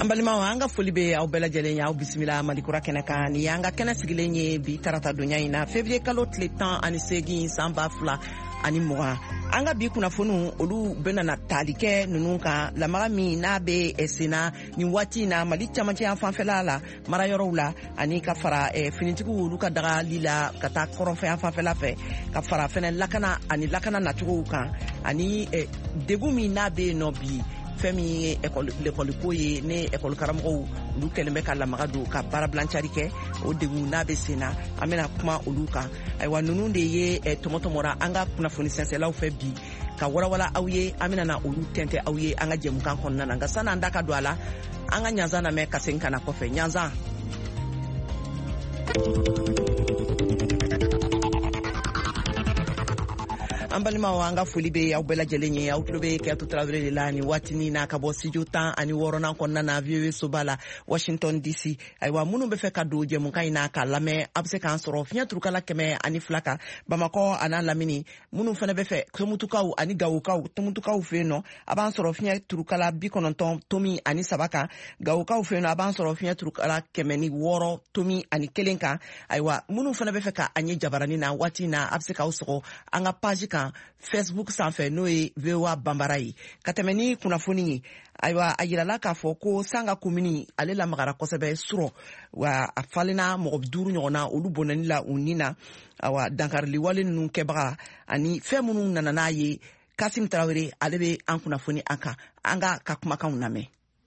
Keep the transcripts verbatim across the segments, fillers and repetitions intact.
Ambalima anga foli be aw bela jelenya aw bismillah malikura keneka ni anga kena sigilenye bi tarata donya ina février kalo tile tan ani segi samba fula ani muga anga bi kuna fonu olu bena na talike nunu kan lamaga mi na be esena ni wati na mali chamache anfanfela la mara yoro la ani ka fara e finitiku olu ka daga lila kata koronfe anfanfela fe ka fara fene lakana ani lakana natugo kan ani e, degu mi na be no bi femi l'école ko ye ne école karamo lu kelembe kala magadu ka para blanchari ke o de na be sena amena kuma oluka ay wa nunu de ye e, tomoto mora anga kuna foni sense la fe bi ka wala wala awye amena na olu tente awye anga jemu kan konna nga sana ndaka dwala anga nyanza na me kasenka na kofe nyanza ambalima wanga fulibe au bela jelenye au tulobe ke atu travele lani watini na kabo sijuta ani worona konna na viewe sobala Washington D C aywa munu be fe kado je mun kayina ka lame abse kan soro finya turukala keme ani flaka Bamako ana lamini munu fene be fe tomutukaw ani gawukaw tomutukaw fe no aban soro finya turukala bikononton tomi ani sabaka gawukaw fe no aban soro finya turukala keme ni woro tomi ani kelenka aywa munu fene be fe ka anye jabarani na watina abse ka usoko anga page ka Facebook sanfɛ n'o ye V O A Bambara ye ka tɛmɛ ni kunnafoni ye ayiwa a yirala k'a fɔ ko sanga komini ale lamagara kosɛbɛ sɔrɔ wa a falenna mɔgɔ duuru ɲɔgɔnna olu bɔnɛni la u ni na awa dankarili wale ninnu kɛbaga ani fɛn minnu nana n'a ye Kasim Tarawele ale bɛ an kunnafoni an kan an ka ka kumakanw lamɛn.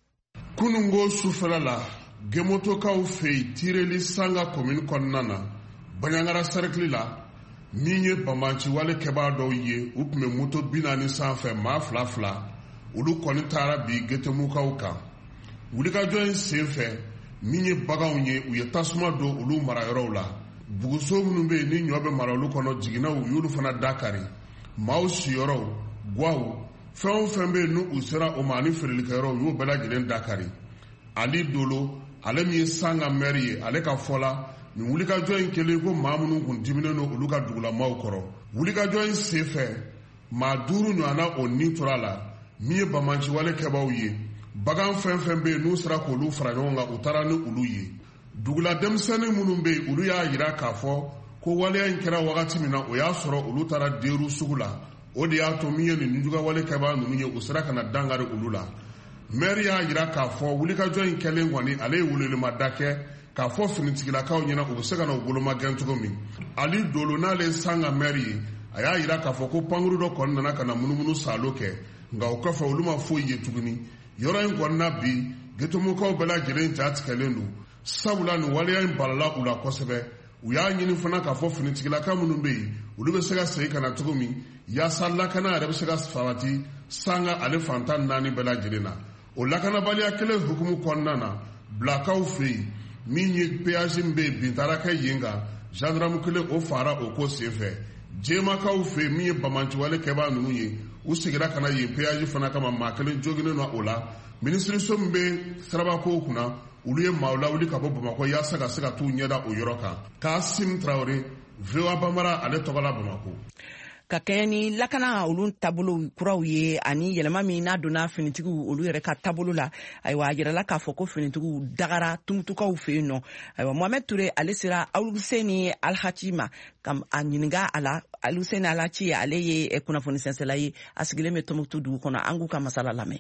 Kunungo sufɛla la Gemotokaw fɛ yen tireli sanga komini kɔnɔna na Baɲangara cercle la min ye Bamanci wale kɛbaa dɔw ye u tun bɛ moto bi naani sanfɛ maa fila fila olu kɔni taara bi Getemukaw kan wulikajɔ in sen fɛ min ye baganw ye u ye tasuma don olu marayɔrɔw la buguso minnu bɛ yen ni ɲɔ bɛ mara olu kɔnɔ jiginnaw u y'olu fana dakari maaw siyɔrɔw guwaw fɛn o fɛn bɛ yen n'u sera o ma ani feerelikɛyɔrɔw u y'o bɛɛ lajɛlen dakari Ali Dolo ale min ye sanga maire ye ale ka fɔ la nin wulikajɔ in kɛlen ko maa minnu kun diminen don olu ka dugulamaw kɔrɔ wulikajɔ in sen fɛ maa duuru ɲɔgɔnna o ni tora la min ye Bamanci wale kɛbaaw ye bagan fɛn fɛn bɛ yen n'u sera k'olu fara ɲɔgɔn kan u taara ni olu ye dugula denmisɛnnin minnu bɛ yen olu y'a jira k'a fɔ ko waleya in kɛra wagati min na o y'a sɔrɔ olu taara deeru sugu la o de y'a to min ye nin nijuga wale kɛbaa ninnu ye u sera ka na dangari olu la maire y'a jira k'a fɔ wulikajɔ in kɛlen kɔni ale ye welelemada kɛ k'a fɔ finitigilakaw ɲɛna u bɛ se ka na u boloma gɛn cogo min Ali Dolo n'ale sanga maire ye a y'a jira k'a fɔ ko pankuru dɔ kɔni nana ka na munumunu saalo kɛ nka o kɔfɛ olu ma foyi ye tuguni yɔrɔ in kɔni na bi Getemukaw bɛɛ lajɛlen ja tigɛlen don sabula nin waleya in balala u la kosɛbɛ u y'a ɲini fana k'a fɔ finitigilaka minnu bɛ yen olu bɛ se ka segin ka na cogo min yaasa lakana yɛrɛ bɛ se ka farati sanga ale fantan naani bɛɛ lajɛlen na o lakanabaliya kelen hukumu kɔnɔna na Bilakaw fɛ yen min ye péage min bɛ yen bin taara kɛ yen kan gendarme kelen o fara o ko senfɛ Jemakaw fɛ min ye Bamanci wale kɛbaa ninnu ye u sigira ka na yen péage fana kama maa kelen joginnen na o la minisiriso min bɛ sirabakow kunna olu ye maaw lawuli ka bɔ Bamakɔ yaasa ka se ka t'u ɲɛda o yɔrɔ kan Kasim Tarawele V O A Bambara ale tɔgɔ la Bamakɔ. Ka kɛɲɛ ni lakana olu taabolo kuraw ye ani yɛlɛma min n'a donna finitigiw olu yɛrɛ ka taabolo la ayiwa a yirala k'a fɔ ko finitigiw dagara tumutukaw fɛ yen nɔ ayiwa Mohamed Ture ale sera Aluseni Alhaji ma ka a ɲininka a la Aluseni Alhaji ale ye kunnafoni sɛnsɛla ye a sigilen bɛ Tɔnbukutu dugu kɔnɔ an k'u ka masala lamɛn.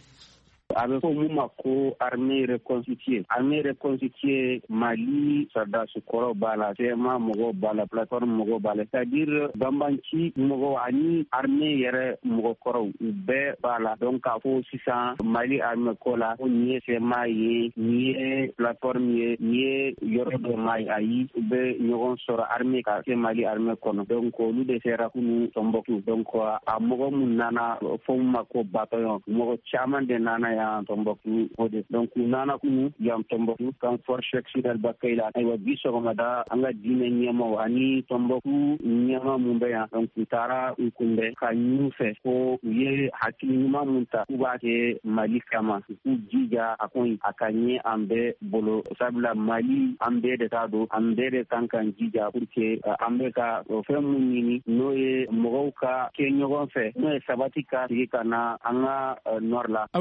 A bɛ fɔ mun ma ko armée reconstituée armée reconstituée Mali sɔrɔdasi kɔrɔ b'a la C M A mɔgɔw b'a la plateforme mɔgɔw b'a la c'est-à-dire Bamanci mɔgɔw ani armée yɛrɛ mɔgɔ kɔrɔw u bɛɛ b'a la donc k'a fɔ sisan Mali armée ko la ko nin ye C M A ye nin ye plateforme ye nin ye yɔrɔ dɔ ma ye ayi u bɛ ɲɔgɔn sɔrɔ armée ka kɛ Mali armée kɔnɔ donc olu de sera kunu Tɔnbukutu donc a mɔgɔ mun nana fɔ mun ma ko bataillon mɔgɔ caman de nana yan Tɔnbukutu o de donc u nana kunu yan Tɔnbukutu kan force sectionnelle Bakayla ayiwa bi sɔgɔmada an ka diinɛ ɲɛmaw ani Tɔnbukutu ɲɛma mun bɛ yan donc u taara u kunbɛn ka ɲini u fɛ ko u ye hakili ɲuman mun ta k'u b'a kɛ Mali kama u k'u jija a kɔni a ka ɲɛ an bɛɛ bolo sabula Mali an bɛɛ de t'a don an bɛɛ de kan kan jija pour que an bɛ ka fɛn mun ɲini n'o ye mɔgɔw ka kɛ ɲɔgɔn fɛ n'o ye sabati ka sigi ka na an ka nord la. Awa o kɔrɔ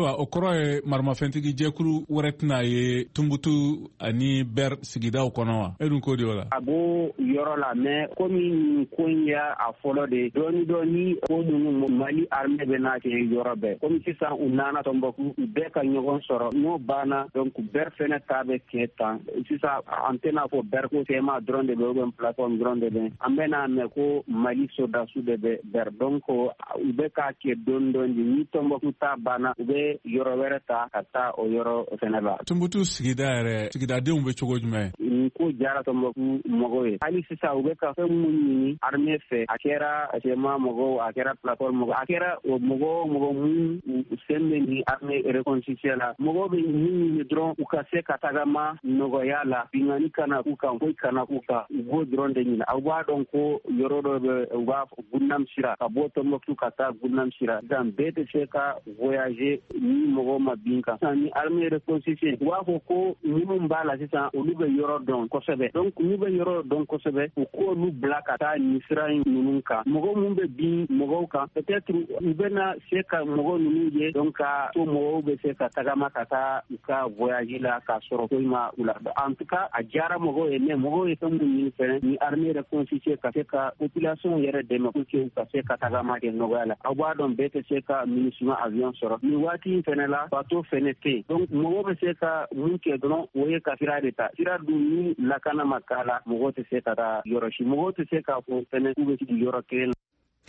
kɔrɔ ye maramafɛntigi jɛkulu wɛrɛ tɛna ye Tunbutu ani Ber sigidaw kɔnɔ wa? E dun ko de o la? A b'o yɔrɔ la mais komi ko in y'a a fɔlɔ de dɔɔni dɔɔni ko ninnu Mali armée bɛ n'a kɛ yɔrɔ bɛɛ komi sisan u nana Tɔnbɔkutu u bɛɛ ka ɲɔgɔn sɔrɔ n'o banna donc Ber fɛnɛ ta bɛ kɛ tan sisan an tɛna fɔ Ber ko tema dɔrɔn de bɛ ou bien plateforme dɔrɔn de bɛ an bɛ n'a mɛn ko Mali soldats de bɛ Ber donc u bɛ k'a kɛ dɔɔni dɔɔni ni Tɔnbɔkutu ta banna u bɛ yɔrɔ wɛrɛ ta ka taa o yɔrɔ fɛnɛ la. Tunbutu sigida yɛrɛ sigidadenw bɛ cogo jumɛn? Ni ko jara Tɔnbɔkutu mɔgɔw ye hali sisan u bɛ ka fɛn minnu ɲini armée fɛ a kɛra tema mɔgɔw a kɛra plateforme mɔgɔw a kɛra o mɔgɔ mɔgɔ minnu sen bɛ ni armée reconstituée la mɔgɔw bɛ min ɲini dɔrɔn u ka se ka tagama nɔgɔya la binkani kana k'u kan foyi kana k'u kan u b'o dɔrɔn de ɲini aw b'a dɔn ko yɔrɔ dɔ bɛ u b'a fɔ Gunam Sira ka bɔ Tɔnbɔkutu ka taa Gunam Sira dan bɛɛ tɛ se ka voyager ni mɔgɔw ma bin kan sisan ni armée reconstituée u b'a fɔ ko minnu b'a la sisan olu bɛ yɔrɔ dɔn kosɛbɛ donc n'u bɛ yɔrɔ dɔn kosɛbɛ u k'olu bila ka taa nin sira ninnu kan mɔgɔ minnu bɛ bin mɔgɔw kan peut-être u bɛna se ka mɔgɔ ninnu ye donc ka to mɔgɔw bɛ se ka tagama ka taa u ka voyage la ka sɔrɔ ko ma u la en tout cas a diyara mɔgɔw ye mais mɔgɔw ye fɛn minnu ɲini fɛnɛ ni armée reconstituée ka se ka population yɛrɛ dɛmɛ pour que u ka se ka tagama kɛ nɔgɔya la aw b'a dɔn bɛɛ tɛ se ka MINUSMA avion sɔrɔ nin waati in fɛnɛ la bateau fɛnɛ tɛ yen donc mɔgɔw bɛ se ka mun kɛ dɔrɔn o ye ka sira de ta sira dun ni lakana ma k'a la mɔgɔw tɛ se ka taa yɔrɔ si mɔgɔw tɛ se k'a fɔ fɛnɛ k'u bɛ sigi yɔrɔ kelen na.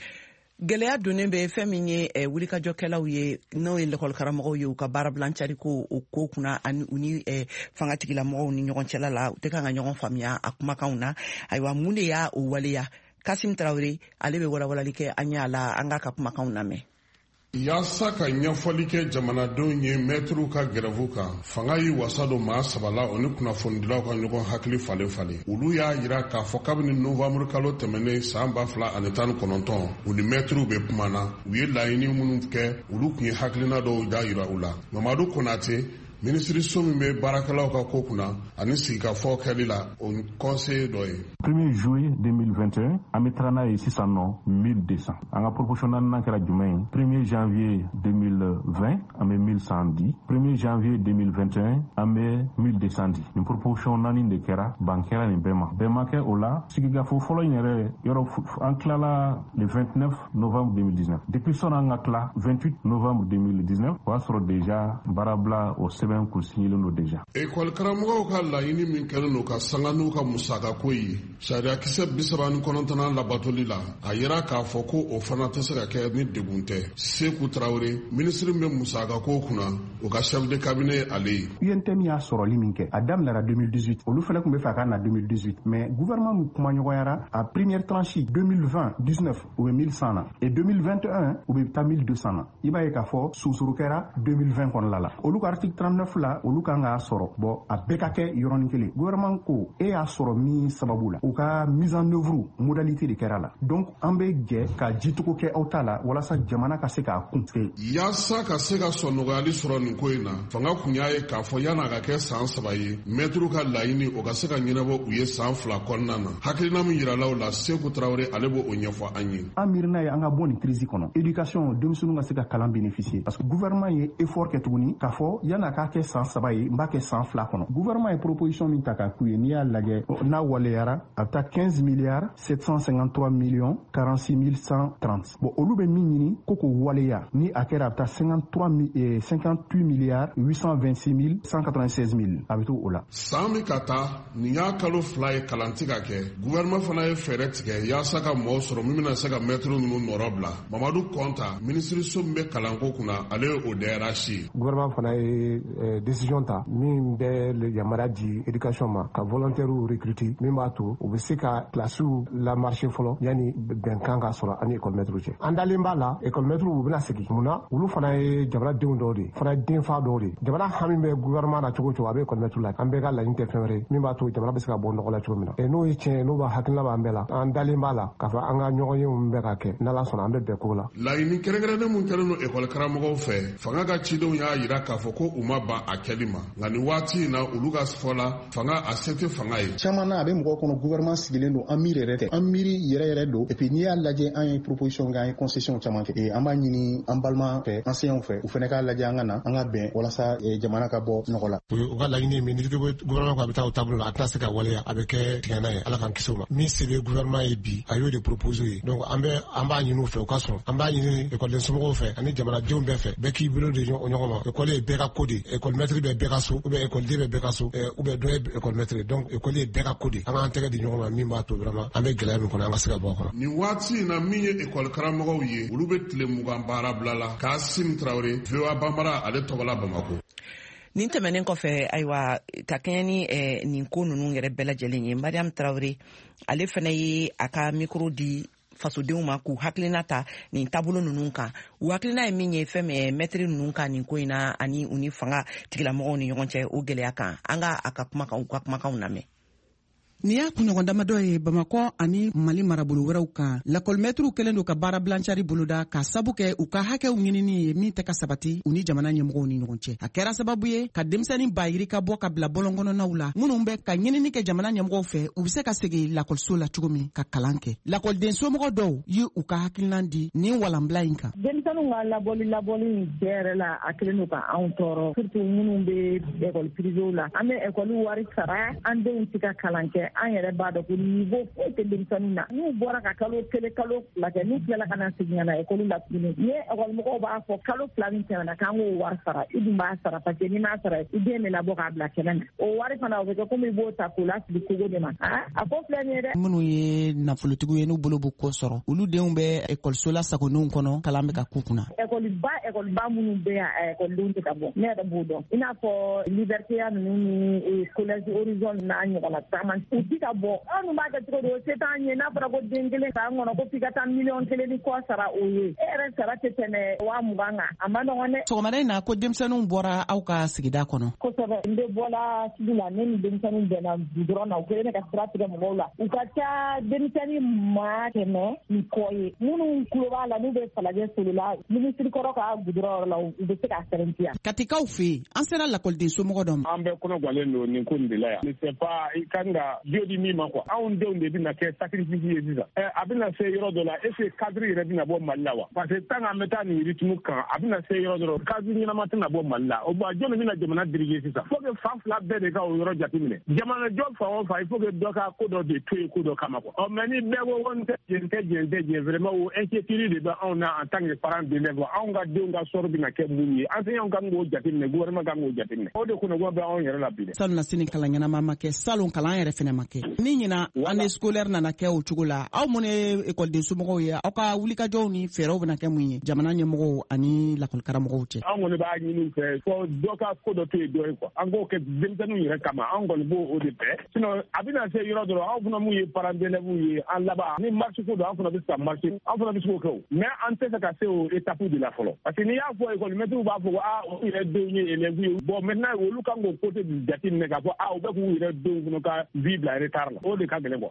Gɛlɛya donnen bɛ fɛn min ye eh, wulikajɔkɛlaw ye n'o ye lakɔlikaramɔgɔw ye u ka baarabilancari ko o ko kunna ani u ni eh, fangatigilamɔgɔw ni ɲɔgɔn cɛla la u tɛ kan ka ɲɔgɔn faamuya a kumakanw na ayiwa mun de y'a o waleya Kasim Tarawele ale bɛ walawalali kɛ an y'a la an k'a ka kumakanw lamɛn. Yaasa ka ɲɛfɔli kɛ jamanadenw ye mɛtiriw ka grève kan fanga yi wasa don maa sabala o ni kunnafonidilaw ka ɲɔgɔn hakili falen falen olu y'a yira k'a fɔ kabini novembre kalo tɛmɛnen san ba fila ani tan ni kɔnɔntɔn u ni mɛtiriw bɛ kuma na u ye laɲini minnu kɛ olu tun ye hakilina dɔw da yira u la Mamadu Konate minisiriso min bɛ baarakɛlaw ka ko kunna ani sigikafɔ kɛli la o conseil dɔ ye. premier juillet deux mille vingt et un an bɛ taga n'a ye sisan nɔ mille deux cents an ka proportion naaninan kɛra jumɛn ye premier janvier deux mille vingt an bɛ mille cent dix premier janvier deux mille vingt et un an bɛ mille deux cent dix nin proportion naani de kɛra ban kɛra nin bɛɛ ma bɛɛ ma kɛ o la sigikafɔ fɔlɔ in yɛrɛ yɔrɔ an tilala le vingt-neuf novembre deux mille dix-neuf depuis sɔnni an ka tila vingt-huit novembre deux mille dix-neuf o y'a sɔrɔ déjà baarabila o sɛbɛn École karamɔgɔw ka laɲini min kɛlen don ka sanga n'u ka musakako ye sariya kisɛ bi saba ni kɔnɔntɔnnan labatoli la a yira k'a fɔ ko o fana tɛ se ka kɛ ni degun tɛ Seku Tarawele minisiri min bɛ musakako kunna o ka chef de cabinet ale ye. U N T M y'a sɔrɔli min kɛ a daminɛra deux mille dix-huit olu fɛnɛ tun bɛ fɛ a ka na deux mille dix-huit mais gouvernement min kuma ɲɔgɔnyara a première tranche deux mille vingt dix-neuf u bɛ mille cent na et deux mille vingt et un u bɛ taa mille deux cents na i b'a ye k'a fɔ susuru kɛra deux mille vingt kɔnɔna la olu ka article trente-neuf la olu kan k'a sɔrɔ bon a bɛɛ ka kɛ yɔrɔnin kelen gouvernement ko e y'a sɔrɔ min sababu la u ka mise en œuvre modalité de kɛra la donc an bɛ jɛ ka jicogo kɛ aw ta la walasa jamana ka se k'a kun tigɛ. Yaasa ka se ka sɔn nɔgɔyali sɔrɔ nin ko in na fanga kun y'a ye k'a fɔ yan'a ka kɛ san saba ye mɛtiriw ka laɲini o ka se ka ɲɛnabɔ u ye san fila kɔnɔna na hakilina min yirala o la Seku Tarawele ale b'o ɲɛfɔ an ye. An miirina ye an ka bɔ nin crise kɔnɔ éducation denmisɛnninw ka se ka kalan bénéficier parce que gouvernement ye effort kɛ tuguni k'a fɔ yan'a ka kɛ san saba ye n b'a kɛ san fila kɔnɔ gouvernement ye proposition min ta k'a k'u ye n'i y'a lajɛ n'a waleyara a bɛ taa quinze milliards sept cent cinquante-trois millions quarante-six mille cent trente bon olu bɛ min ɲini ko k'o waleya ni a kɛra a bɛ taa cinquante-huit milliards huit cent vingt-six mille cent quatre-vingt-seize mille a bɛ to o la. san min ka taa nin y'a kalo fila ye kalanti ka kɛ gouvernement fana ye fɛɛrɛ tigɛ yaasa ka mɔgɔw sɔrɔ min bɛna se ka mɛtiriw ninnu nɔrɔ bila Mamadu Kɔnta minisiriso min bɛ kalanko kunna ale ye o dɛyɛra si ye. gouvernement fana ye décision ta min bɛ yamaruya di éducation ma ka volontaire recruter min b'a to u bɛ se ka kilasiw la marché fɔlɔ yanni bɛnkan ka sɔrɔ ani école maître cɛ an dalen b'a la école maître u bɛna segin mun na olu fana ye jamanadenw dɔw de fana ye denfa dɔw de jamana hami bɛ gouvernement na cogo o cogo a bɛ école maître la an bɛɛ ka laɲini tɛ fɛn wɛrɛ ye min b'a to jamana bɛ se ka bɔ nɔgɔ la cogo min na et n'o ye tiɲɛ n'o b'a hakilina b'an bɛɛ la an dalen b'a la k'a fɔ an ka ɲɔgɔn ye mun bɛ ka kɛ n'Ala sɔnna an bɛ bɛn ko la. laɲini kɛrɛnkɛrɛnnen mun kɛlen don école karamɔgɔw fɛ fanga ka cidenw y'a yira k'a fɔ ko u ma ban a kɛli ma nka nin waati in na olu ka fɔ la fanga a se tɛ fanga ye. caman na a bɛ mɔgɔw kɔnɔ gouvernement sigilen don an miiri yɛrɛ tɛ an miiri yɛrɛ yɛrɛ don et puis n'i y'a lajɛ an ye proposition kɛ an ye concession caman kɛ an b'a ɲini an balima fɛ enseignants fɛ u fana k'a lajɛ an ka na an ka bɛn walasa jamana ka bɔ nɔgɔ la. u ka laɲini min ni gouvernement ko a bɛ taa o taabolo la a tɛna se ka waleya a bɛ kɛ tigɛna ye ala k'an kisi o ma min se bɛ gouvernement ye bi a y'o de proposer ye donc an bɛ an b'a ɲini u fɛ u ka sɔn an b'a ɲini école somɔgɔw fɛ ani jamanadenw bɛɛ fɛ bɛɛ k'i bolo de ɲɔgɔn ma école ye bɛɛ ka ko de école maître bɛ bɛɛ ka so ou bien école den bɛ bɛɛ ka so ou bien dɔ ye école maître donc école ye bɛɛ ka ko de an k'an tɛgɛ di ɲɔgɔn ma min b'a to vraiment an bɛ gɛlɛya min kɔnɔ an ka se ka bɔ a kɔnɔ. nin waati in na min ye école karamɔgɔw ye olu bɛ tile mugan baara bila la Kasim Traoré V O A Banbara ale tɔgɔla Bamako. nin tɛmɛnen kɔfɛ ayiwa ka kɛɲɛ ni eh, nin ko ninnu yɛrɛ bɛɛ lajɛlen ye Mariam Traoré ale fana ye a ka micro di fasodenw ma k'u hakilina ta nin taabolo ninnu kan u hakilina ye min ye fɛn min mɛtiri ninnu kan nin ko in na ani u ni fanga tigilamɔgɔw ni ɲɔgɔn cɛ o gɛlɛya kan an ka a ka kumakan u ka kumakanw lamɛn. Ni y'a kunɲɔgɔn damadɔ ye Bamakɔ ani Mali marabolo wɛrɛw kan lakɔlimɛtiriw kɛlen don ka baara bilancari boloda ka sabu kɛ u ka hakɛw ɲinini ye min tɛ ka sabati u ni jamana ɲɛmɔgɔw ni ɲɔgɔn cɛ a kɛra sababu ye ka denmisɛnnin bayiri ka bɔ ka bila bɔlɔnkɔnɔnaw la minnu bɛ ka ɲinini kɛ jamana ɲɛmɔgɔw fɛ u bɛ se ka segin lakɔliso la cogo min ka kalan kɛ lakɔliden somɔgɔ dɔw ye u ka hakilina di nin walanbila in kan. denmisɛnninw ka labɔli labɔli bɛɛ yɛrɛ la a kelen don ka anw tɔɔrɔ surtout minnu bɛ école privée la an bɛ école wari sara an denw tɛ ka kalan kɛ an yɛrɛ b'a dɔn ko niveau foyi tɛ denmisɛnninw na n'u bɔra ka kalo kelen kalo fila kɛ n'u tilala ka na segin ka na école la tuguni ni école-mɔgɔw b'a fɔ kalo fila min tɛmɛna k'an k'o wari sara i dun b'a sara parce que n'i m'a sara i den bɛ labɔ k'a bila kɛnɛ na o wari fana o bɛ kɛ komi i b'o ta k'o lasigi kogo de ma a ko filɛ nin ye dɛ. minnu ye nafolotigiw ye n'u bolo b'u kɔ sɔrɔ olu denw bɛ école la sagonenw kɔnɔ kalan bɛ ka k'u kunna. école ba école ba minnu bɛ yan écoledenw tɛ ka bɔ ne yɛrɛ b'o dɔn i n'a fɔ liberté ninnu ni collège horizon n'a ɲɔgɔnna caman u ti ka bɔ anw b'a kɛ cogo di o se t'an ye n'a fɔra ko den kelen k'an kɔnɔ ko f'i ka taa miliyɔn kelen ni kɔ sara o ye e yɛrɛ sara tɛ tɛmɛ waa mugan kan a ma nɔgɔn dɛ. sɔgɔmada in na ko denmisɛnninw bɔra aw ka sigida kɔnɔ. kosɛbɛ n bɛ bɔla sugu la ne ni denmisɛnninw bɛnna gudɔrɔn na u kɛlen ka sira tigɛ mɔgɔw la u ka ca denmisɛnnin maa kɛmɛ ni kɔ ye minnu tulo b'a la n'u bɛ falajɛ solo la minisiri kɔrɔ ka gudɔrɔn la u bɛ se k'a sɛbɛntiya. katikaw fɛ yen an sera lakɔliden somɔgɔ dɔ ma. an bɛɛ kɔnɔ galen don nin ko nin de la yan. ne sais pas i kan ka diyo di min ma quoi. anw denw de bɛna kɛ sacrifice ye sisan. ɛ a bɛna se yɔrɔ dɔ la est ce que cadre yɛrɛ bɛna bɔ Mali la wa. parce que tant an bɛ taa nin rythme kan a bɛna se yɔrɔ dɔ la cadre ɲɛnama tɛna bɔ Mali la o bon jɔn bɛna jamana dirige sisan. faut que fan fila bɛɛ de ka o yɔrɔ jateminɛ. jamanajɔ fan o fan il faut que dɔ ka ko dɔ de to yen ko dɔ kama quoi. ɔ mais ni bɛɛ ko ko n tɛ jɛn n tɛ jɛn n tɛ jɛn vraiment o inquiétude de bɛ anw na en tant que parents d'élèves anw ka denw ka sɔrɔ bɛna kɛ mun ye enseignants kan k'o jateminɛ gouvernement kan k'o jateminɛ o de kunna bɛ anw yɛrɛ la bi dɛ. salon na sini kalan ɲɛnama ma kɛ salon kalan yɛrɛ fɛnɛ ma kɛ ni ɲina année scolaire nana kɛ o cogo la aw mun ye écoleden somɔgɔw ye aw ka wulikajɔw ni fɛɛrɛw bɛna kɛ mun ye jamana ɲɛmɔgɔw ani lakɔlikaramɔgɔw cɛ. anw kɔni b'a ɲini fɛ fɔ dɔ ka ko dɔ to yen dɔ ye quoi an k'o kɛ denmisɛnninw yɛrɛ kama anw kɔni b'o o de fɛ sinon a bɛna se yɔrɔ dɔ la anw fana mun ye parents d'élèves ye an laban ni marche ko don an fana bɛ se ka marche an fana bɛ se k'o kɛ o mais an tɛ se ka se o étape de la fɔlɔ parce que n'i y'a fɔ école maîtres b'a fɔ ko aa olu yɛrɛ denw ye élèves ye bon maintenant olu kan k'o côté jateminɛ k'a fɔ aa u bɛ k'u yɛrɛ denw fana ka vie bila retard la o de ka gɛlɛn quoi.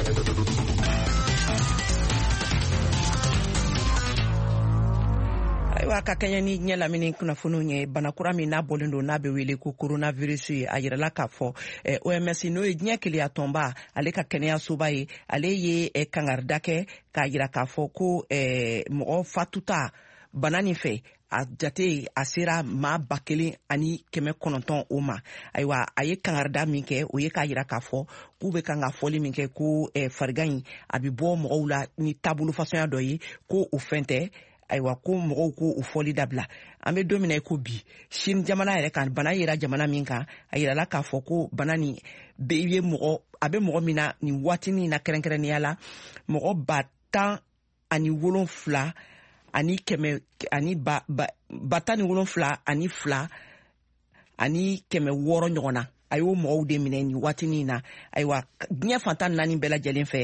ayiwa ka kɛɲɛ ni ɲɛ lamini kunnafoniw ye banakura min n'a bɔlen don n'a bɛ wele ko coronavirus ye a yirala k'a fɔ eh, O M S n'o ye diɲɛ keleya tɔnba ale ka kɛnɛyasoba ye ale ye eh, kangarida kɛ k'a yira k'a fɔ ko eh, mɔgɔ fatuta bana nin fɛ a jate a sera maa ba kelen ani kɛmɛ kɔnɔntɔn o ma ayiwa a ye kangarida min kɛ o ye k'a yira k'a fɔ k'u bɛ kan ka fɔli min kɛ ko eh, farigan in a bɛ bɔ mɔgɔw la ni taabolo fasɔnya dɔ ye ko o fɛn tɛ ayiwa ko mɔgɔw ko u fɔli dabila an bɛ don min na i ko bi Chine jamana yɛrɛ kan bana yera jamana min kan a yirala k'a fɔ ko bana nin bɛ ye mɔgɔ a bɛ mɔgɔ min na nin waatinin na kɛrɛnkɛrɛnnenya la mɔgɔ ba tan ani wolonfila ani kɛmɛ ani ba ba ba tan ni wolonfila ani fila ani kɛmɛ wɔɔrɔ ɲɔgɔn na a y'o mɔgɔw de minɛ nin waatinin na ayiwa diɲɛ fantan naani bɛɛ lajɛlen fɛ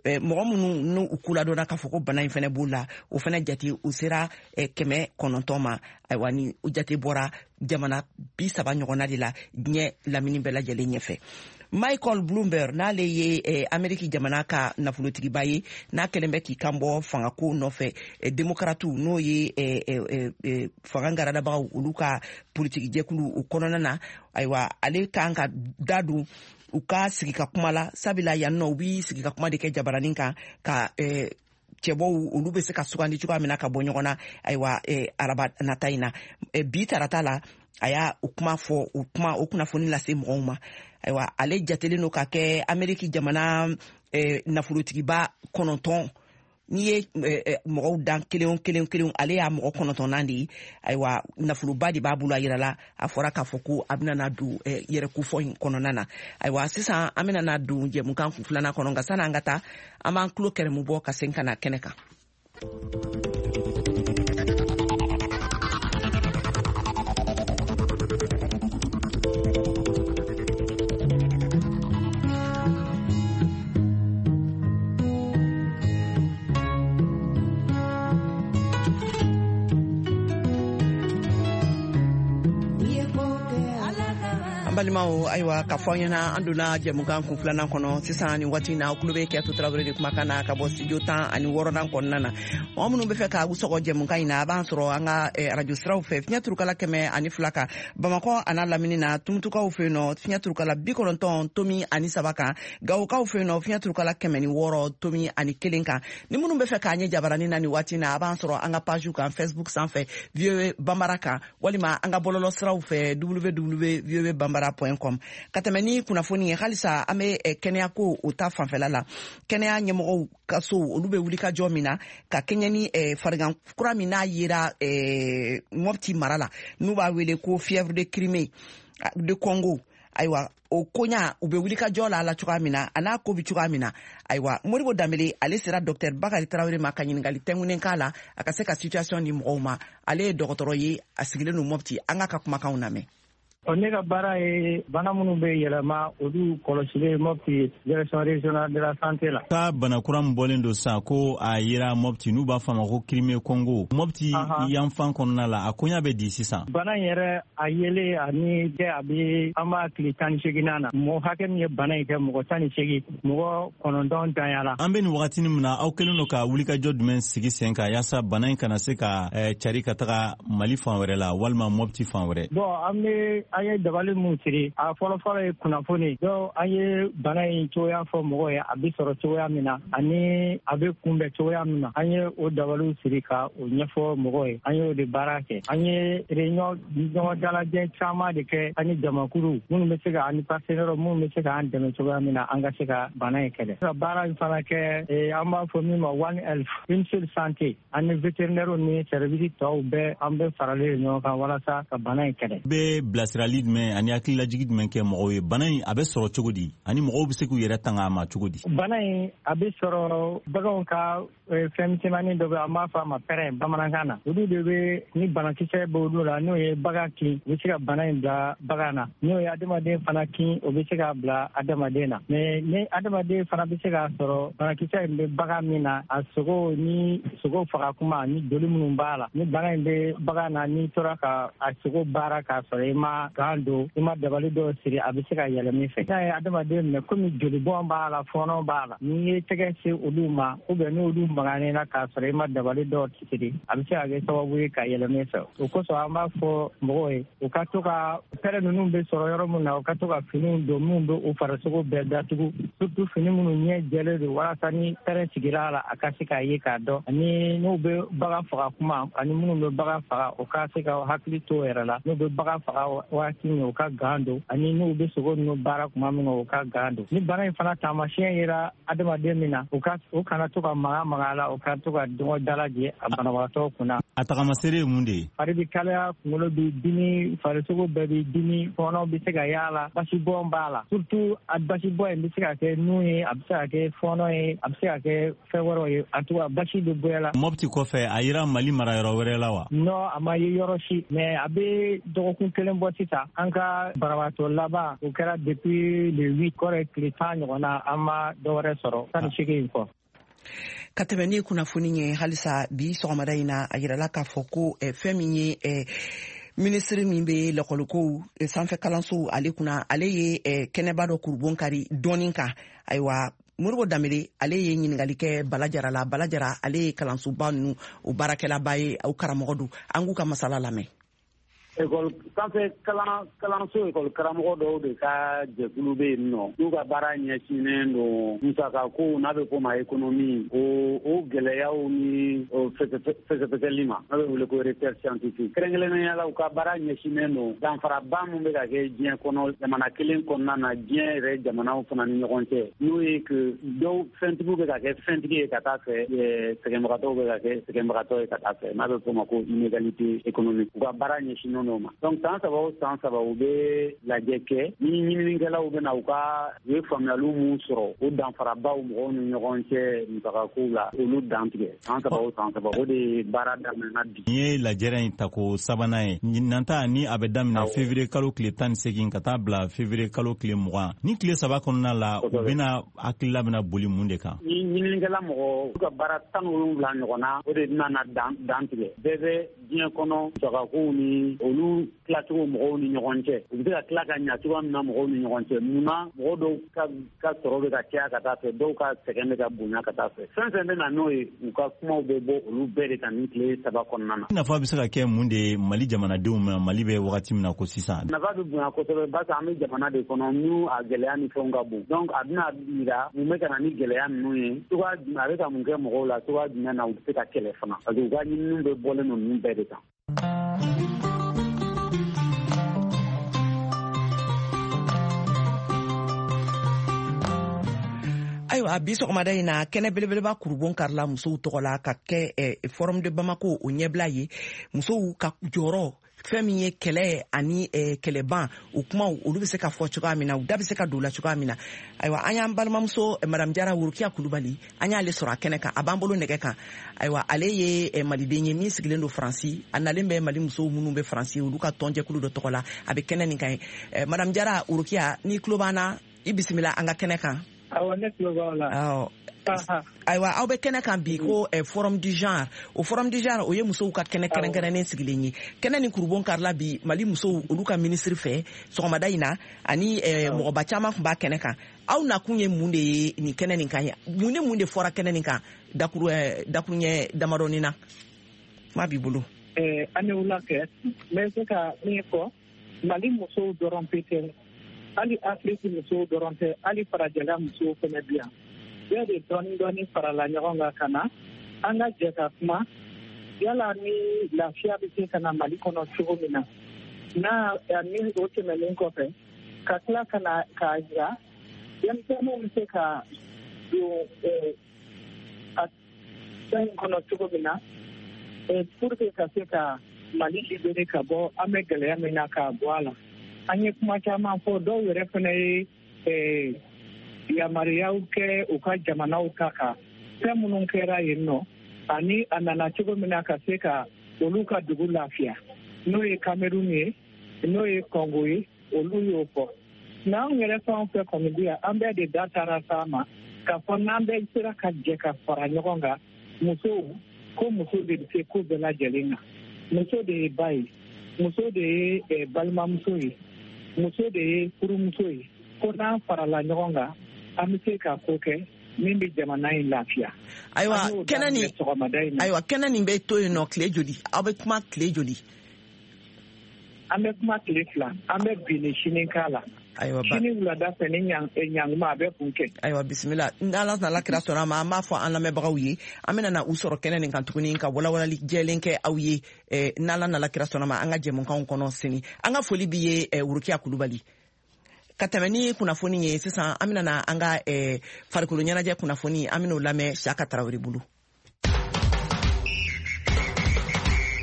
mɔgɔ minnu n'u u kula dɔnna k'a fɔ ko bana in fɛnɛ b'u la o fɛnɛ jate u sera kɛmɛ kɔnɔntɔn ma ayiwa ni u jate bɔra jamana bi saba ɲɔgɔnna de la diɲɛ lamini bɛɛ lajɛlen ɲɛfɛ. Michael Bloomberg n'ale ye eh, Ameriki jamana ka nafolotigiba ye n'a kɛlen bɛ k'i kan bɔ fangako nɔfɛ eh, demokratu n'o ye eh, eh, eh, fanga garadabagaw olu ka politiki jɛkulu u kɔnɔna na ayiwa ale kan ka da don u ka sigi ka kuma la sabula yan nɔ u bi sigi ka kuma de kɛ jabaranin kan ka eh, cɛbɔw olu bɛ se ka sugandi cogoya min na ka bɔ ɲɔgɔn na ayiwa eh, araba nata in na eh, bi tarata la a y'a o kuma fɔ o kuma o kunnafoni lase mɔgɔw ma ayiwa ale jatelen no ka kɛ Ameriki jamana eh, nafolotigiba kɔnɔntɔn n'i ye eh, mɔgɔw dan kelen kelen kelen ale y'a mɔgɔ kɔnɔntɔnnan de ye ayiwa nafoloba de b'a bolo a yɛrɛ la a fɔra k'a fɔ ko a bɛna na don eh, yɛrɛkufɔ in kɔnɔna na ayiwa sisan an bɛna na don jɛmukan kun filanan kɔnɔ nka sanni an ka taa an b'an tulo kɛrɛmu bɔ ka segin ka na kɛnɛ kan. balimaw ayiwa ka fɔ ɲɛna an donna jɛmukan kun filanan kɔnɔ sisan ni waati na kulo bɛ kɛ Tarawele de kumakan na ka bɔ studio tan ani wɔɔrɔnan kɔnɔna na mɔgɔ minnu bɛ fɛ ka u sɔgɔ jɛmukan in na a b'an sɔrɔ an ka radio siraw fɛ fiɲɛ turukala kɛmɛ ani fila kan Bamakɔ a n'a lamini na Tumutukaw fɛ yen nɔ fiɲɛ turukala bi kɔnɔntɔn tomi ani saba kan Gawokaw fɛ yen nɔ fiɲɛ turukala kɛmɛ ni wɔɔrɔ tomi ani kelen kan ni minnu bɛ fɛ k'a ɲɛ jabaranin na ni waati na a b'an sɔrɔ an ka page kan Facebook sanfɛ V O A Bambara kan walima an ka bɔlɔlɔ siraw fɛ w w w point v o a bambara point com ka tɛmɛ ni kunnafoni ye halisa an bɛ kɛnɛya ko o ta fanfɛla la kɛnɛya ɲɛmɔgɔw ka so olu bɛ wuli ka jɔ min na ka kɛɲɛ ni farigan kura min n'a yera Mopti mara la n'u b'a wele ko fièvre de Crimée de Congo ayiwa o koɲa u bɛ wuli ka jɔ la ala cogoya min na a n'a ko bɛ cogoya min na ayiwa Modibo Dambele ale sera Docteur Bakari Tarawele ma ka ɲininkali tɛnkunnen k'a la a ka se ka situation di mɔgɔw ma ale ye dɔgɔtɔrɔ ye a sigilen don Mopti an ka ka kumakanw lamɛn. Ne ka baara ye bana minnu bɛ yɛlɛma olu kɔlɔsilen Mopti direction régionale de la santé la. Ka bana kura min bɔlen don sa ko a yera Mopti n'u b'a fɔ a ma ko Crimée Congo Mopti yan fan kɔnɔna la a koɲa bɛ di sisan. Bana in yɛrɛ a yelen ani kɛ a bɛ an b'a tile tan ni seeginnan na mɔgɔ hakɛ min ye bana in kɛ mɔgɔ tan ni seegin mɔgɔ kɔnɔntɔn tanya la. An bɛ nin wagatinin min na aw kɛlen don ka wulikajɔ jumɛn sigi sen kan yaasa bana in kana se ka cari ka taga Mali fan wɛrɛ la walima Mopti fan wɛrɛ. Bon an bɛ an ye dabali mun siri a fɔlɔfɔlɔ ye kunnafoni donc an ye bana in cogoya fɔ mɔgɔw ye a bɛ sɔrɔ cogoya min na ani a bɛ kunbɛn cogoya min na an ye o dabaliw siri ka o ɲɛfɔ mɔgɔw ye an ye o de baara kɛ an ye réunion ɲɔgɔn dalajɛ caman de kɛ ani jamakulu minnu bɛ se ka ani partenaires minnu bɛ se ka an dɛmɛ cogoya min na an ka se ka bana in kɛlɛ ka baara in fana kɛ an b'a fɔ min ma one health une seule santé ani vétérinaires ni service tɔw bɛɛ an bɛ faralen ɲɔgɔn kan walasa ka bana in kɛlɛ. Bɛ bilasirali jumɛn ani hakililajigi jumɛn kɛ mɔgɔw ye bana in a bɛ sɔrɔ cogo di ani mɔgɔw bɛ se k'u yɛrɛ tanga a ma cogo di. Bana in a bɛ sɔrɔ baganw ka fɛn misɛnmanin dɔ bɛ an b'a fɔ a ma pɛrɛn bamanankan na olu de bɛ ni banakisɛ bɛ olu la n'o ye bagan kin u bɛ se ka bana in bila bagan na n'o ye adamaden fana kin o bɛ se ka bila adamaden na mɛ ni adamaden fana bɛ se k'a sɔrɔ banakisɛ in bɛ bagan min na a sogo ni sogo faga kuma ni joli minnu b'a la ni bana in bɛ bagan na n'i tora ka a sogo baara k'a sɔrɔ i ma gan don i ma dabali dɔw siri a bɛ se ka yɛlɛ min fɛ n'a ye adamaden minɛ komi joli bɔn b'a la fɔɔnɔ b'a la n'i ye tɛgɛ se olu ma ou bien n'olu maganen na k'a sɔrɔ i ma dabali dɔw siri a bɛ se ka kɛ sababu ye ka yɛlɛ min fɛ o kosɔn an b'a fɔ mɔgɔw ye u ka to ka pɛrɛn ninnu bɛ sɔrɔ yɔrɔ min na u ka to ka finiw don minnu bɛ u farisogo bɛɛ datugu surtout fini minnu ɲɛ jɛlen don walasa ni pɛrɛn sigira a la a ka se k'a ye k'a dɔn ani n'u bɛ bagan faga kuma ani minnu bɛ bagan faga u ka se ka hakili to yɛrɛ la n'u bɛ bagan faga waati min u ka gan don ani n'u bɛ sogo ninnu baara kuma min na u ka gan don ni bana in fana taamasiyɛn yera adamaden min na u ka u kana to ka maga maga la u ka to ka dɔgɔ dalajɛ a banabagatɔ kunna a tagamasere mun de fari bi kalaya kunkolo bi dimi farisogo bɛɛ bi dimi fɔnɔ bi se ka yaala basibɔn b'a la surtout a basibɔ in bi se ka kɛ nun ye a bi se ka kɛ fɔnɔ ye a bi se ka kɛ fɛn wɛrɛw ye a tuba basi bɛ bonya la. Mopti kɔfɛ a yira Mali mara yɔrɔ wɛrɛ la wa? Non a ma ye yɔrɔ si mais a bɛ dɔgɔkun kelen bɔ sisan an ka banabaatɔ laban o kɛra depuis le huit kɔrɔ tile tan ɲɔgɔn na an ma dɔwɛrɛ sɔrɔ tan ni seegin in kɔ. Ka tɛmɛ ni kunnafoni ye halisa bi sɔgɔmada in na a yirala k'a fɔ ko eh, fɛn min ye eh, minisiri min bɛ lakɔlikow eh, sanfɛ kalanso ale kunna ale ye eh, kɛnɛba dɔ kurubon kari dɔɔnin kan ayiwa Moribo Dambele ale ye ɲininkali kɛ Bala Jara la Bala Jara ale ye kalansoba ninnu o baarakɛlaba ye aw karamɔgɔ don an k'u ka masala lamɛn. École sanfɛ kalan kalanso école karamɔgɔ dɔw de ka jɛkulu bɛ yen nɔ n'u ka baara ɲɛsinnen don musaka ko n'a bɛ fɔ ma économie o o gɛlɛyaw ni fɛsɛfɛsɛli ma n'a bɛ wele ko recherche scientifique kɛrɛnkɛrɛnnenya la u ka baara ɲɛsinnen don danfaraba min bɛ ka kɛ diɲɛ kɔnɔ jamana kelen kɔnɔna na diɲɛ yɛrɛ jamanaw fana ni ɲɔgɔn cɛ n'o ye que dɔw fɛntigiw bɛ ka kɛ fɛntigi ye ka taa fɛ sɛgɛnbagatɔw bɛ ka kɛ sɛgɛnbagatɔ ye ka taa fɛ n'a bɛ fɔ ma ko inégalité économique u ka baara ɲɛsinnen donc san saba o san saba u bɛ lajɛ kɛ ni ɲininikɛlaw bɛ na u ka u ye faamuyaliw mun sɔrɔ o danfarabaw mɔgɔw ni ɲɔgɔn cɛ musakakow la olu dan tigɛ san saba o san saba o de ye baara daminɛna bi. Nin ye lajɛrɛ in tako sabanan ye nanta ni a bɛ daminɛ février kalo tile tan ni seegin ka taa bila février kalo tile mugan ni tile saba kɔnɔna la u bɛna hakilila bɛna boli mun de kan. Ni ɲininikɛla mɔgɔ u ka baara tan ni wolonwula ɲɔgɔn na o de bɛna na dan tigɛ bɛɛ bɛ diɲɛ kɔnɔ musakakow ni olu tilacogo mɔgɔw ni ɲɔgɔn cɛ u bɛ se ka tila ka ɲa cogoya min na mɔgɔw ni ɲɔgɔn cɛ munna mɔgɔ dɔw ka ka sɔrɔ bɛ ka caya ka taa fɛ dɔw ka sɛgɛn bɛ ka bonya ka taa fɛ fɛn fɛn bɛ na n'o ye u ka kumaw bɛ bɔ olu bɛɛ de kan ni tile saba kɔnɔna na. Nafa bɛ se ka kɛ mun de ye Mali jamanadenw ma Mali bɛ wagati min na ko sisan. Nafa bɛ bonya kosɛbɛ parce que an bɛ jamana de kɔnɔ n'u a gɛlɛya ni fɛnw ka bon donc a bɛna yira mun bɛ ka na ni gɛlɛya ninnu ye cogoya jumɛn a bɛ ka mun kɛ mɔgɔw la cogoya jumɛn na u bɛ se ka kɛlɛ fana parce que u ka ɲininiw bɛ bɔlen don ninnu bɛɛ de kan. Ayiwa bi sɔgɔmada in na kɛnɛ belebeleba kurubon karila musow tɔgɔ la ka kɛ eh, forum de Bamako o ɲɛbila ye musow ka jɔrɔ fɛn min ye kɛlɛ ani eh, kɛlɛban o kumaw olu bɛ se ka fɔ cogoya min na u da bɛ se ka don la cogoya min na ayiwa an y'an balimamuso eh, Madame Jara Worokiya Kulubali an y'ale sɔrɔ a kɛnɛ kan a b'an bolo nɛgɛ kan ayiwa ale ye eh, maliden ye min sigilen don Faransi a nalen bɛ Mali musow minnu bɛ Faransi olu ka tɔnjɛkulu dɔ tɔgɔ la a bɛ kɛnɛ nin kan ye eh, Madame Jara Worokiya ni tulo b'an na i bisimila an ka kɛnɛ kan. Awɔ ne tulo b'aw la. Ayiwa aw bɛ kɛnɛ kan bi ko eh, forum du genre o forum du genre o ye musow ka kɛnɛ kɛrɛnkɛrɛnnen sigilen ye kɛnɛ ni kurubon karila bi Mali musow olu ka ministre fɛ sɔgɔmada in na ani eh, mɔgɔba caman tun b'a kɛnɛ kan aw nakun ye mun de ye nin kɛnɛ nin kan ye mun ni mun de fɔra kɛnɛ nin kan dakuru eh, dakuruɲɛ damadɔnin na kuma b'i bolo. Eh, an y'o la kɛ n bɛ se ka min fɔ Mali musow dɔrɔn pe tɛ hali Afiriki musow dɔrɔn tɛ hali farajɛla musow fana bi yan bɛɛ de dɔɔni dɔɔni farala ɲɔgɔn kan ka na an ka jɛ ka kuma yala ni lafiya bɛ se ka na Mali kɔnɔ cogo min na n'a ni o tɛmɛnen kɔfɛ ka tila ka na k'a jira denmisɛnninw bɛ se ka don a fɛn kɔnɔ cogo min na pour que ka se ka Mali libéré ka bɔ an bɛ gɛlɛya min na k'a bɔ a la. An ye kuma caman fɔ dɔw yɛrɛ fana ye yamariyaw kɛ u ka jamanaw ta kan fɛn minnu kɛra yen nɔ ani a nana cogo min na ka se ka olu ka dugu lafiya n'o ye Cameroun ye n'o ye Congo ye olu y'o fɔ n'anw yɛrɛ fɛn o fɛn kɔni bi yan an bɛɛ de da taara s'a ma k'a fɔ n'an bɛɛ sera ka jɛ ka fara ɲɔgɔn kan musow ko muso de bɛ se ko bɛɛ lajɛlen na muso de ye ba ye muso de ye balimamuso ye muso de ye furumuso ye ko n'an farala ɲɔgɔn kan an bɛ se ka ko kɛ min bɛ jamana in lafiya. Ayiwa kɛnɛ nin ayiwa kɛnɛ nin bɛ to yen nɔ tile joli aw bɛ kuma tile joli. An bɛ kuma tile fila an bɛ bi ni sini k'a la. Ayiwa sini wulada fɛ ni ɲanguma a bɛ kun kɛ. Ayiwa bisimila n'Ala nana kira sɔnna a ma an b'a fɔ an lamɛnbagaw ye an bɛna na u sɔrɔ kɛnɛ nin kan tuguni ka walawalali jɛlen kɛ aw ye n'Ala nana kira sɔnna ma an ka jɛmukanw kɔnɔ sini an ka foli b'i ye Worokiya Kulubali. Ka tɛmɛ ni kunnafoni ye sisan an bɛna na an ka farikolo ɲɛnajɛ kunnafoni an bɛn'o lamɛn Saka Tarawele bolo.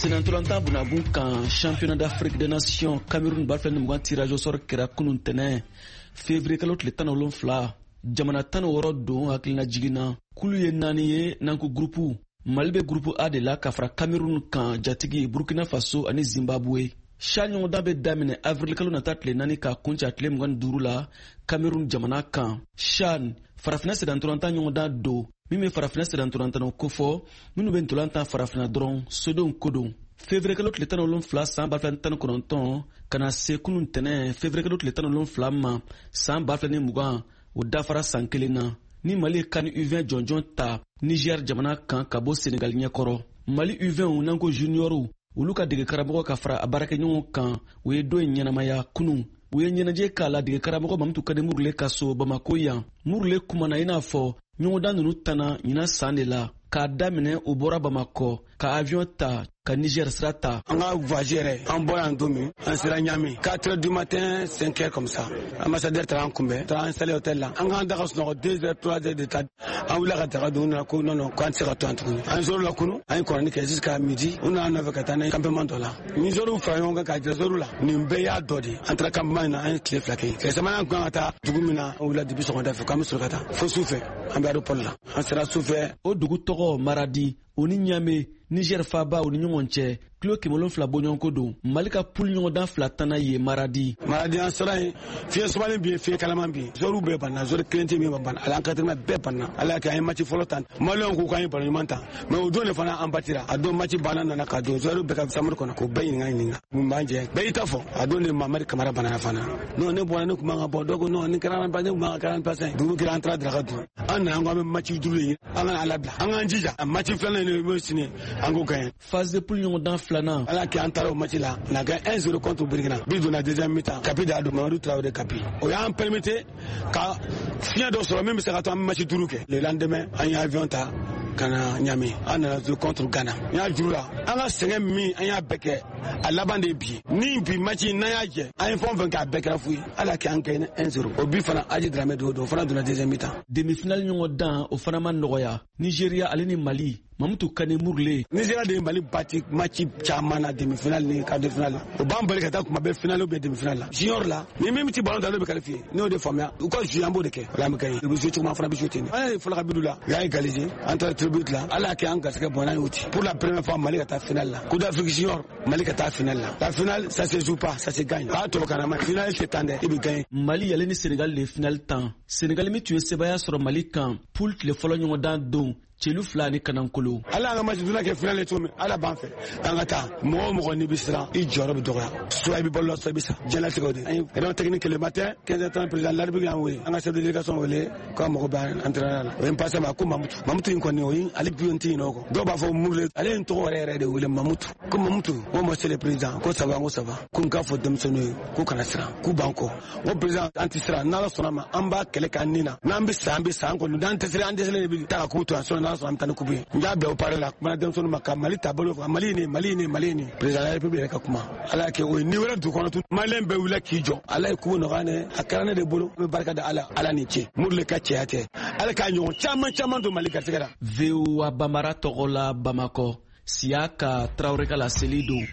Senantolanta bunabun kan championnat d'Afrique des Nations Cameroun b'a filɛ ni mugan tirage au sort kɛra kunun tɛnɛ février kalo tile tan ni wolonfila jamana tan ni wɔɔrɔ don hakilina jiginna kulu ye naani ye n'an ko gurupu Mali bɛ gurupu A de la ka fara Cameroun kan jatigi Burkina Faso ani Zimbabwe. Chan ɲɔgɔndan bɛ daminɛ avril kalo nata tile naani ka kunca tile mugan ni duuru la Cameroun jamana kan. Chan farafina sedantolantan ɲɔgɔndan don min bɛ farafina sedantolantan kofɔ minnu bɛ ntolantan farafina dɔrɔn sodenw ko don. Février kalo tile tan ni wolonfila san ba fila ni tan ni kɔnɔntɔn ka na se kunun tɛnɛ février kalo tile tan ni wolonfila ma san ba fila ni mugan o dafara san kelen na. Ni Mali kan U vingt jɔnjɔn ta Niger jamana kan ka bɔ Senegal ɲɛkɔrɔ. Mali U vingt n'an ko juniorw olu ka dege karamɔgɔ ka fara a baarakɛɲɔgɔn kan u ye don in ɲɛnamaya kunun. U ye ɲɛnajɛ k'a la dege karamɔgɔ Mamutu Kade Murule ka so Bamako yan. Murule kumana i n'a fɔ ɲɔgɔndan ninnu tanna ɲinan san de la k'a daminɛ u bɔra Bamako ka avion ta ka Niger sira ta. An ka voyage yɛrɛ an bɔra yan don min an sera Ɲami quatre heures du matin cinq heures comme ça. Ambassadeur taara an kunbɛn taara an installé hôtel la an k'an da ka sunɔgɔ deux heures trois heures de temps an wulila ka taga don na ko non non k'an tɛ se ka to yan tuguni. An zoro la kunu an ye kɔrɔni kɛ jusqu'à midi u nana nɔfɛ ka taa n'a ye campement dɔ la. Ni zoro fara ɲɔgɔn kan ka jɛ zoro la nin bɛɛ y'a dɔ de an taara campement in na an ye tile fila kɛ. Tile sabanan an kan ka taa dugu min na an wulila depuis sɔgɔmada fɛ k'an bɛ sɔrɔ ka taa fo sufɛ an bɛ aéroport la an sera sufɛ. O dugu tɔgɔ Maradi o ni Ɲame Niger faba o ni ɲɔgɔn cɛ kilo kɛmɛ wolonwula bɔɲɔgɔnko don. Mali ka poule ɲɔgɔndan fila tanna ye Maradi. Maradi an sera yen fiɲɛ sumalen bɛ yen fiɲɛ kalaman bɛ yen zoro bɛɛ banna zoro kelen tɛ min ma banna ala encadrement bɛɛ banna ala y'a kɛ an ye match fɔlɔ tan maliyɛnw ko k'an ye balo ɲuman ta mais o don de fana an batira a don match banna nana ka don zoro bɛɛ ka samuru kɔnɔ k'o bɛɛ ɲininka ɲininka mun b'an jɛ bɛɛ y'i ta fɔ a don de Mamadi Kamara banana fana non ne bɔra ne tun man ka bɔ dɔw ko non ni kɛra ne tun man ka kɛra pase dugu kɛra an taara daraka dun an nana an ko an bɛ match duuru ye an kana ala bila an k'an jija a match filanan ye ne sini an k'o gagné. Phase de poule ɲɔgɔndan filanan ala kɛ an taara o match la na gagné un zéro contre Burkina bi donna deuxième mi-temps Kapi de y'a don Mamadou Traoré Kapi o y'an permettre ka fiɲɛ dɔ sɔrɔ min bɛ se ka to an bɛ match duuru kɛ le lendemain an ye avion ta ka na Ɲame an nana jouer contre Ghana n y'a juru la an ka sɛgɛn min an y'a bɛɛ kɛ a laban de ye bi ni bi match n'an y'a jɛ an ye fɛn o fɛn kɛ a bɛɛ kɛra fu ye ala kɛ an gagné un zéro o bi fana Aji Dramé do do o fana donna deuxième mi-temps. Demi-finale ɲɔgɔndan o fana ma nɔgɔya Nigeria ale ni Mali Mamutu Kane Murule. Nigeria de ye Mali bati match caman na demi-finale ni quart de finale o b'an bali ka taa kuma bɛɛ finale ou bien demi-finale la junior la ni min ti ballon d'or bɛ qualifié ne y'o de faamuya u ka jouer an b'o de kɛ o la an bɛ gagné u bɛ jouer cogo min an fana bɛ jouer ten an ye fɔlɔ ka bidu la u y'a égaliser an taara tribut la ala y'a kɛ an garisɛgɛ bɔnna y'o ci pour la première fois Mali ka taa finale la Coupe d'Afrique junior Mali ka taa finale la la finale ça se joue pas ça se gagne k'a tɔgɔ kana ma finale c'est temps dɛ i bɛ gagné. Mali yɛlɛ ni Sénégal de finale tan Sénégal min tun ye sebaya sɔrɔ Mali kan poule tile fɔlɔ ɲɔgɔndan don celu fila ni kanankolo. ala an ka match duna kɛ finale cogo min ala b'an fɛ an ka taa mɔgɔ o mɔgɔ n'i bɛ siran i jɔyɔrɔ bɛ dɔgɔya soit i bɛ balo la soit i bɛ sa diɲɛlatigɛw de an ye réunion technique le matin quinze heures trente président Laribi y'an wele an ka chef de délégation wele k'a mago bɛ entraîneur la o ye n passé ma ko Mamutu Mamutu in kɔni o ye ale bi n tɛ yen nɔ kɔ dɔw b'a fɔ Murule ale ye n tɔgɔ yɛrɛ yɛrɛ de wele Mamutu ko Mamutu ko moi c'est le président ko ça va ko ça va ko n k'a fɔ denmisɛnninw ye k'u kana siran k'u b'an kɔ o président an tɛ siran n'ala sɔnna ma an b'a kɛlɛ k'an nin na n'an bɛ sa an bɛ sa an kɔni n'an tɛ siran an dɛsɛlen de bɛ taa ka k'u to yan sinon n'ala sɔnna an bɛ taa ni coupe ye. n y'a bɛɛ o pare la kumana denmisɛnninw ma ka Mali taabolo fɔ Mali ni Mali ni Mali ni président de la République yɛrɛ ka kuma ala y'a kɛ o ye ni wɛrɛ dugu kɔnɔ tun maliyɛn bɛɛ wulila k'i jɔ ala ye kubu nɔgɔya ne a kɛra ne de bolo n bɛ barika da ala ala ni ce Murule ka cɛya tɛ ala k'a ɲɔgɔn caman caman don Mali garisɛgɛ la. V O A Bamara tɔgɔ la Bamakɔ Siaka Traoré ka laseli don.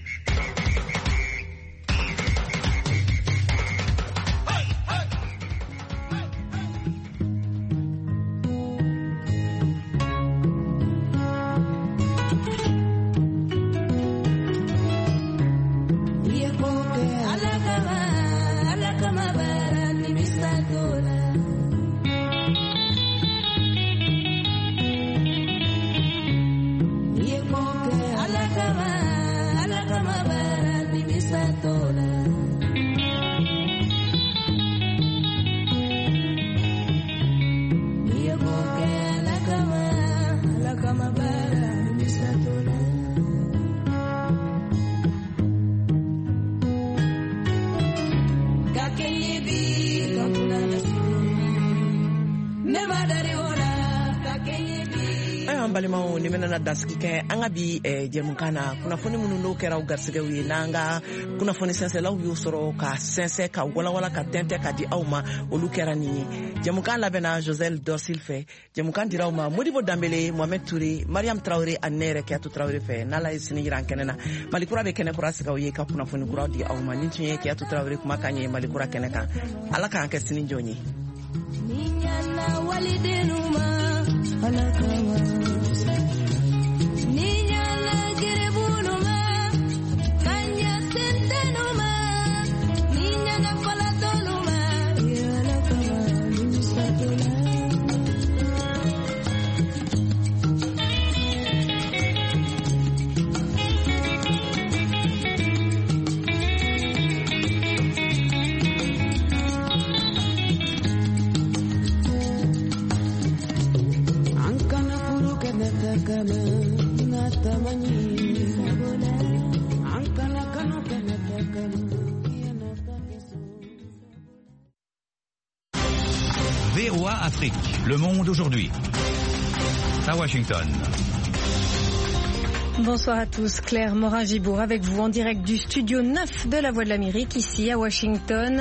Alakama, alakama, an balimaw ni bɛna dansigi kɛ an ka bi jɛmukan na kunnafoni minnu n'o kɛra u garisɛgɛw ye n'an ka kunnafoni sɛnsɛlaw y'o sɔrɔ ka sɛnsɛ ka walawala ka tɛntɛ ka di aw ma olu kɛra nin ye jɛmukan labɛnna Joselle Dorsil fɛ jɛmukan dira aw ma Modibo Dambele Mohamed Touré Mariam Traoré ani ne yɛrɛ Kiyatu Traoré fɛ n'Ala ye sini jira an kɛnɛ na Malikura bɛ kɛnɛ kura sigi aw ye ka kunnafoni kuraw di aw ma nin tun ye Kiyatu Traoré kumakan ye Malikura kɛnɛ kan Ala k'an kɛ sini jɔn ye V O A Afrique, Le Monde aujourd'hui, à Washington. Bonsoir à tous, Claire Morin-Gibourg avec vous en direct du studio neuf de La Voix de l'Amérique, ici à Washington.